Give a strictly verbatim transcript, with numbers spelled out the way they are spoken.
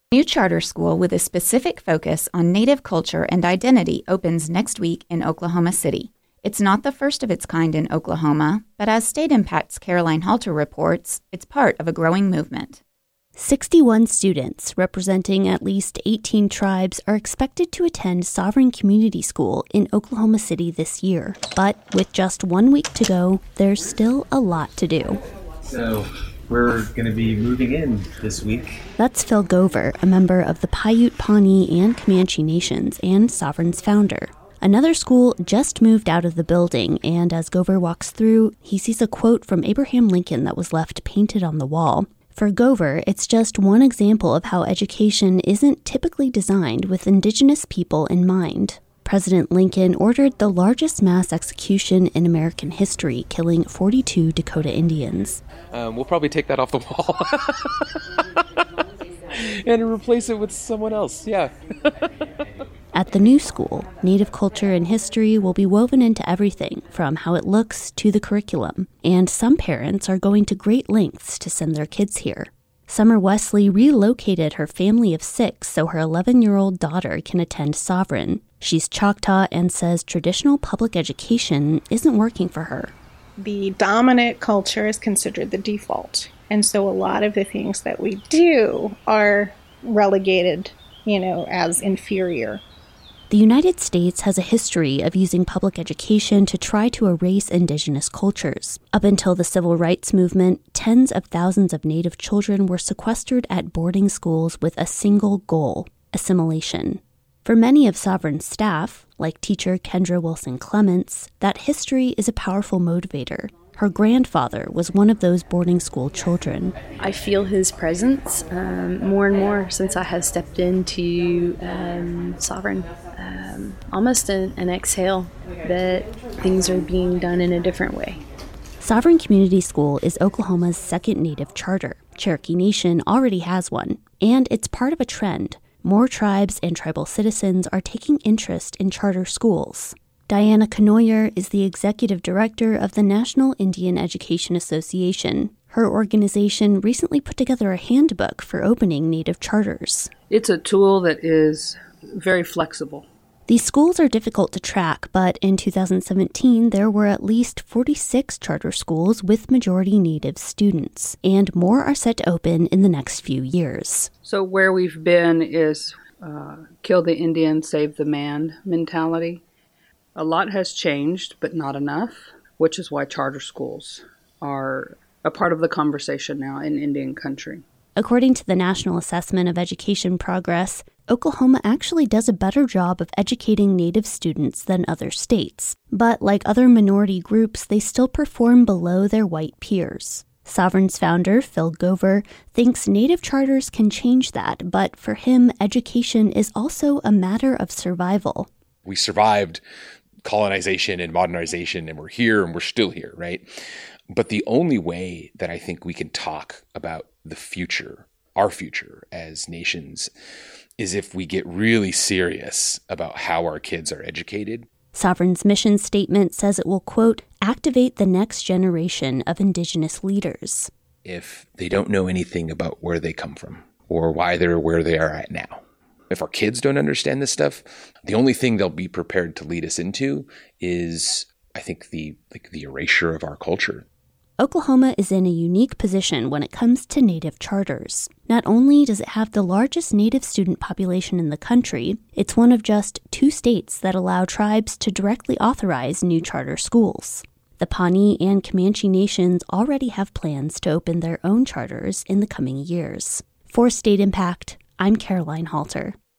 New charter school with a specific focus on Native culture and identity opens next week in Oklahoma City. It's not the first of its kind in Oklahoma, but as State Impact's Caroline Halter reports, it's part of a growing movement. sixty-one students representing at least eighteen tribes are expected to attend Sovereign Community School in Oklahoma City this year. But with just one week to go, there's still a lot to do. So we're going to be moving in this week. That's Phil Gover, a member of the Paiute, Pawnee, and Comanche Nations and Sovereign's founder. Another school just moved out of the building, and as Gover walks through, he sees a quote from Abraham Lincoln that was left painted on the wall. For Gover, it's just one example of how education isn't typically designed with Indigenous people in mind. President Lincoln ordered the largest mass execution in American history, killing forty-two Dakota Indians. Um, we'll probably take that off the wall and replace it with someone else, yeah. At the new school, Native culture and history will be woven into everything, from how it looks to the curriculum. And some parents are going to great lengths to send their kids here. Summer Wesley relocated her family of six so her eleven-year-old daughter can attend Sovereign. She's Choctaw and says traditional public education isn't working for her. The dominant culture is considered the default. And so a lot of the things that we do are relegated, you know, as inferior. The United States has a history of using public education to try to erase Indigenous cultures. Up until the Civil Rights Movement, tens of thousands of Native children were sequestered at boarding schools with a single goal: assimilation. For many of Sovereign's staff, like teacher Kendra Wilson Clements, that history is a powerful motivator. Her grandfather was one of those boarding school children. I feel his presence um, more and more since I have stepped into um, Sovereign. Um, almost an, an exhale that things are being done in a different way. Sovereign Community School is Oklahoma's second Native charter. Cherokee Nation already has one, and it's part of a trend. More tribes and tribal citizens are taking interest in charter schools. Diana Conoyer is the executive director of the National Indian Education Association. Her organization recently put together a handbook for opening Native charters. It's a tool that is very flexible. These schools are difficult to track, but in two thousand seventeen, there were at least forty-six charter schools with majority Native students, and more are set to open in the next few years. So where we've been is uh, kill the Indian, save the man mentality. A lot has changed, but not enough, which is why charter schools are a part of the conversation now in Indian country. According to the National Assessment of Education Progress, Oklahoma actually does a better job of educating Native students than other states. But like other minority groups, they still perform below their white peers. Sovereign's founder, Phil Gover, thinks Native charters can change that, but for him, education is also a matter of survival. We survived colonization and modernization, and we're here and we're still here, right? But the only way that I think we can talk about the future, our future as nations, is if we get really serious about how our kids are educated. Sovereign's mission statement says it will, quote, activate the next generation of Indigenous leaders. If they don't know anything about where they come from or why they're where they are at now. If our kids don't understand this stuff, the only thing they'll be prepared to lead us into is, I think, the like the erasure of our culture. Oklahoma is in a unique position when it comes to Native charters. Not only does it have the largest Native student population in the country, it's one of just two states that allow tribes to directly authorize new charter schools. The Pawnee and Comanche Nations already have plans to open their own charters in the coming years. For State Impact, I'm Caroline Halter.